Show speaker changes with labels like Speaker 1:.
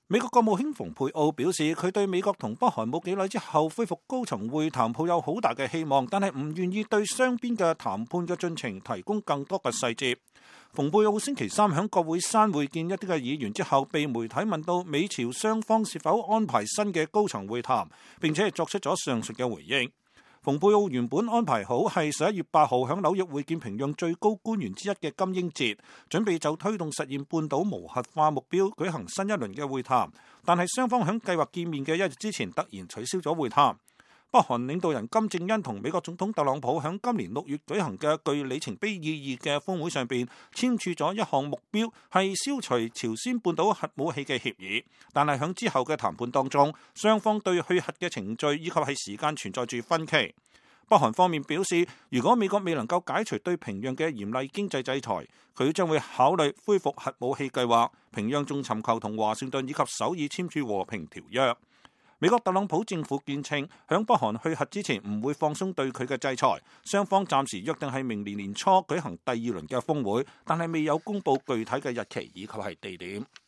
Speaker 1: 美國國務卿蓬佩奧表示，佢對美國同北韓冇幾耐之後恢復高層會談抱有好大嘅希望，但係唔願意對雙邊嘅談判嘅進程提供更多嘅細節。蓬佩奧星期三喺國會山會見一啲嘅議員之後，被媒體問到美朝雙方是否安排新嘅高層會談，並且係作出咗上述嘅回應。蓬佩奧原本安排好係11月8號喺紐約會見平壤最高官員之一嘅金英哲，準備就推動實現半島無核化目標舉行新一輪嘅會談，但係雙方喺計劃見面嘅一日之前突然取消咗會談。北韓領導人金正恩同美國總統特朗普喺今年6月舉行嘅具里程碑意義嘅峰會上邊簽署咗一項目標，係消除朝鮮半島核武器嘅協議。但係喺之後嘅談判當中，雙方對去核嘅程序以及係時間存在住分歧。北韓方面表示，如果美國未能夠解除對平壤嘅嚴厲經濟制裁，佢將會考慮恢復核武器計劃。平壤仲尋求同華盛頓以及首爾簽署和平條約。美國特朗普政府堅稱，響北韓去核之前唔會放鬆對佢嘅制裁。雙方暫時約定係明年年初舉行第2輪嘅峰會，但係未有公布具體嘅日期以及係地點。